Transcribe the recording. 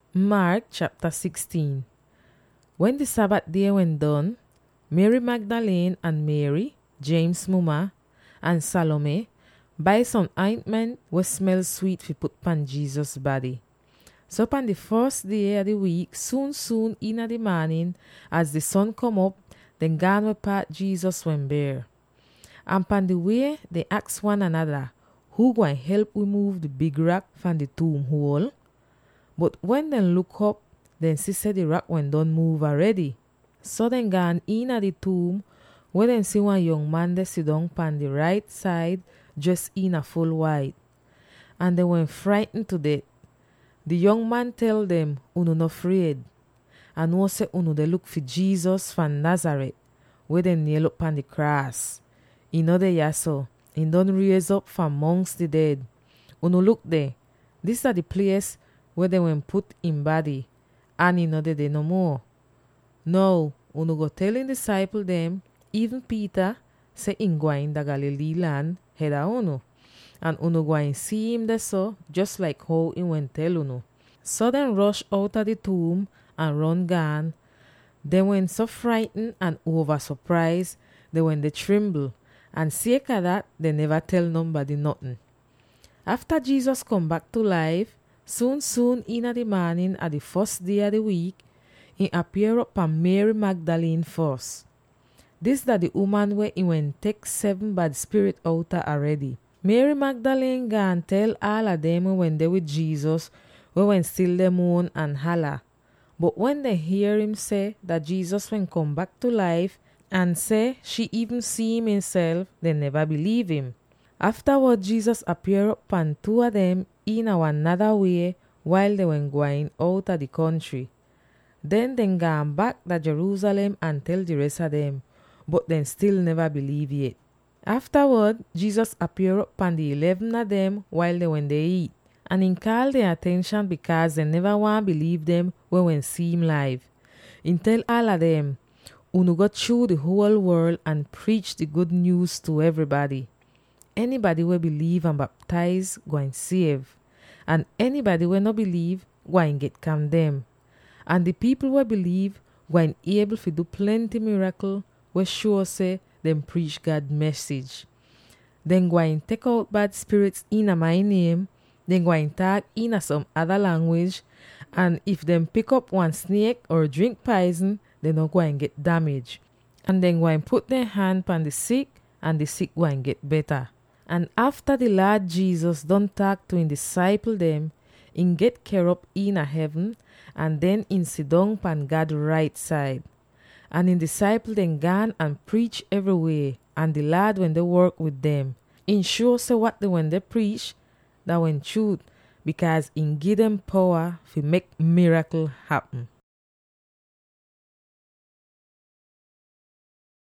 Mark chapter 16. When the Sabbath day went done, Mary Magdalene and Mary, James' mama, and Salome buy some ointment we smell sweet fi put pan Jesus' body. So upon the first day of the week, soon in the morning, as the sun come up, then gone we part Jesus when bare. And upon the way, they ask one another, who going help we move the big rock from the tomb hole? But when they look up, then see say the rock when done move already. So then gone in at the tomb, where then see one young man they sit down pan the right side, dressed in a full white. And they went frightened to death. The young man tell them, "Unu no afraid." And no say unu they look for Jesus from Nazareth, where they nail up on the cross. He know they yaso, he done raise up from amongst the dead. Unu look there. This are the place where they went put in body, and he know they no more. Now, unu go telling disciple them, even Peter, say in going da Galilee land, head a unu. And unu going see him there so, just like how he went tell unu. So then rush out of the tomb and run gone. They went so frightened and over surprised, they went they tremble, and sake of that, they never tell nobody nothing. After Jesus come back to life, soon in the morning at the first day of the week, he appear up on Mary Magdalene first. This that the woman where he went take 7 bad spirit out of already. Mary Magdalene gone tell all of them when they with Jesus, when still they moan and holler. But when they hear him say that Jesus when come back to life and say she even see him himself, they never believe him. Afterward, Jesus appear upon 2 of them in another way while they were going out of the country. Then they gone back to Jerusalem and tell the rest of them, but then still never believe yet. Afterward, Jesus appear upon the 11 of them while they went they eat, and he called their attention because they never want believe them when see him live. He tell all of them, "Unu go through the whole world and preach the good news to everybody. Anybody will believe and baptize going save, and anybody will not believe going get condemned. And the people will believe going able to do plenty miracle will sure say them preach God message. Then going take out bad spirits in my name, then going talk in some other language, and if them pick up one snake or drink poison, they not going get damage. And then going put their hand on the sick, and the sick going get better." And after the Lord Jesus done talk to his disciple them, in get care up in a heaven, and then in sit down pan God right side. And in disciple then gone and preach everywhere, and the Lord when they work with them. In sure say what they when they preach, that when truth, because in give them power to make miracle happen.